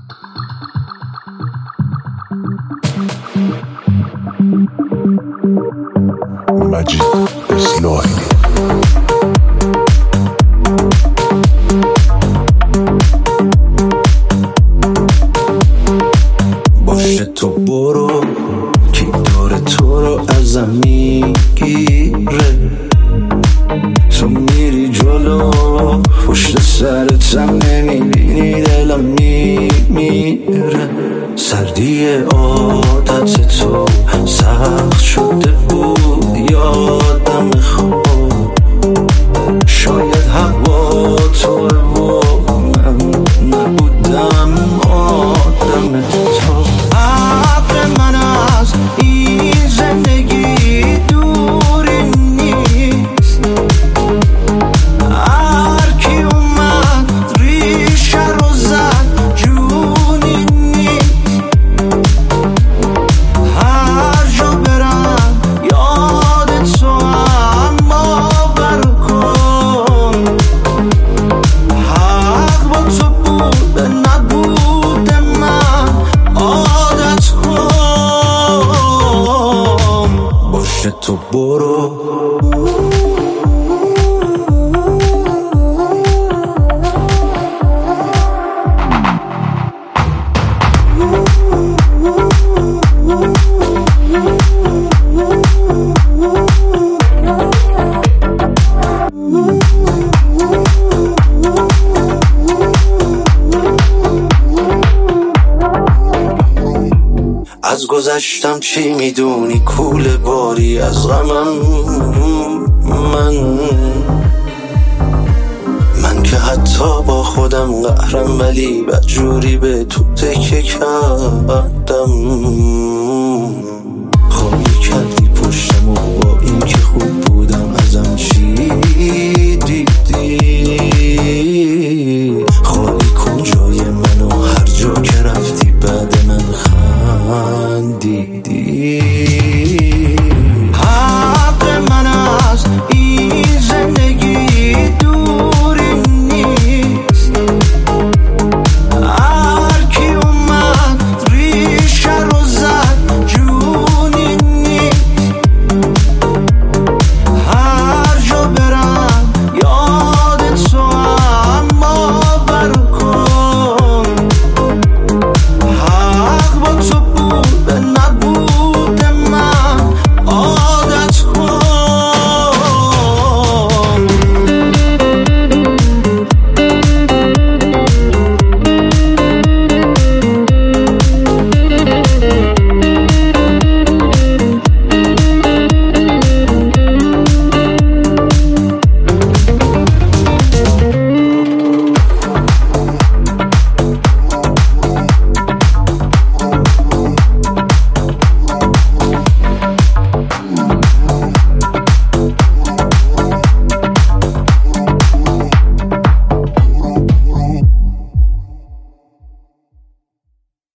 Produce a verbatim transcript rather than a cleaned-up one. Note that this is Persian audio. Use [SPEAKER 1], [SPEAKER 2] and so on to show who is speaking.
[SPEAKER 1] مجید اصلاحی
[SPEAKER 2] باشه تو برو کی داره تو رو ازم میگیره، تو میری جلو پشت سرتم نمیبینی دلم میمیره. سردی عادت تو سخت شده بود یادم خواب، شاید هوا تو و من نبودم آدم تو. عقل من از این زندگی دوری نیست، هر کی اومد ریشه رو زد جونی نیست. هر جا برم یاد تو هم باور کن، حق با تو بوده نبوده من عادت کن. باشه تو برو از گذشتم چی میدونی، کوله باری از غمم من من که حتی با خودم قهرم، ولی بدجوری به تو تکه کردم.